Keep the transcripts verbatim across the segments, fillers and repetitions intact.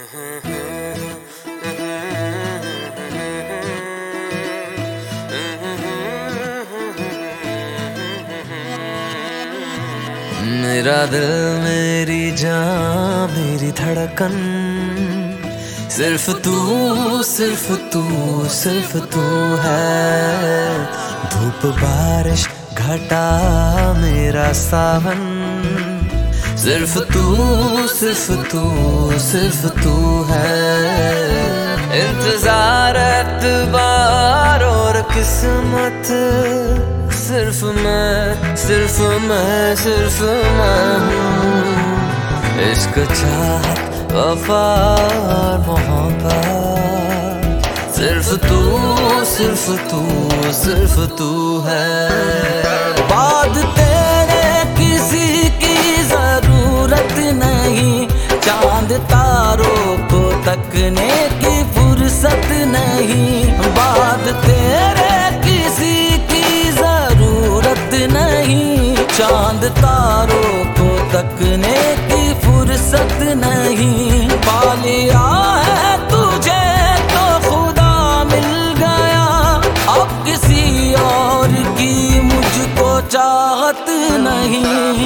मेरा दिल, मेरी जान, मेरी धड़कन, सिर्फ तू, सिर्फ तू, सिर्फ तू है। धूप बारिश घटा मेरा सावन, सिर्फ तू, सिर्फ तू, सिर्फ तू है। इंतजार, एतबार और किस्मत, सिर्फ मैं, सिर्फ मैं, सिर्फ मैं हूँ। इश्क, चाहत, वफा और मोहब्बत, सिर्फ तू, सिर्फ तू, सिर्फ तू है। बाद तेरे किसी की जरूरत नहीं, चांद तारों को तकने की फुर्सत नहीं। बाद तेरे किसी की जरूरत नहीं, चांद तारों को तकने की फुर्सत नहीं। पा लिया है तुझे तो खुदा मिल गया, अब किसी और की मुझको चाहत नहीं।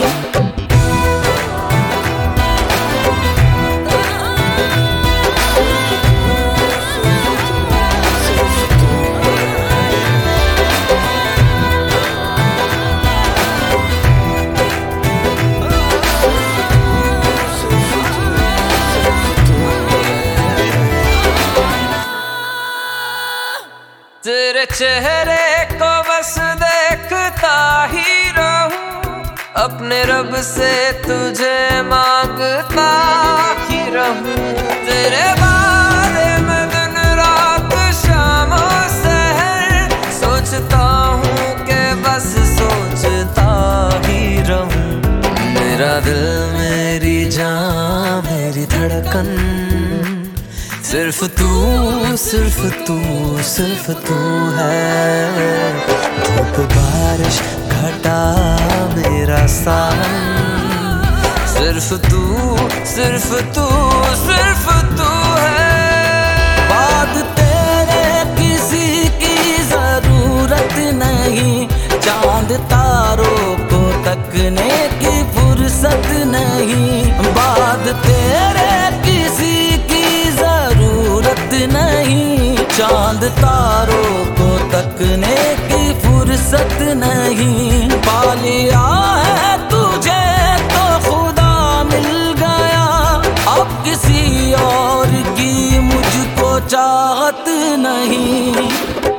तेरे चेहरे को बस देखता ही रहूं, अपने रब से तुझे मांगता ही रहूं। तेरे बारे में दिन रात शाम और सहर सोचता हूँ कि बस सोचता ही रहूं। मेरा दिल, मेरी जान, मेरी धड़कन, सिर्फ तू, सिर्फ तू, सिर्फ तू है। धूप बारिश घटा मेरा सावन, सिर्फ तू, सिर्फ तू, सिर्फ तू है। बाद तेरे किसी की जरूरत नहीं, चांद तारों को तकने की फुर्सत नहीं। बाद तेरे किसी नहीं, चांद तारों को तकने की फुर्सत नहीं। पा लिया है तुझे तो खुदा मिल गया, अब किसी और की मुझको चाहत नहीं।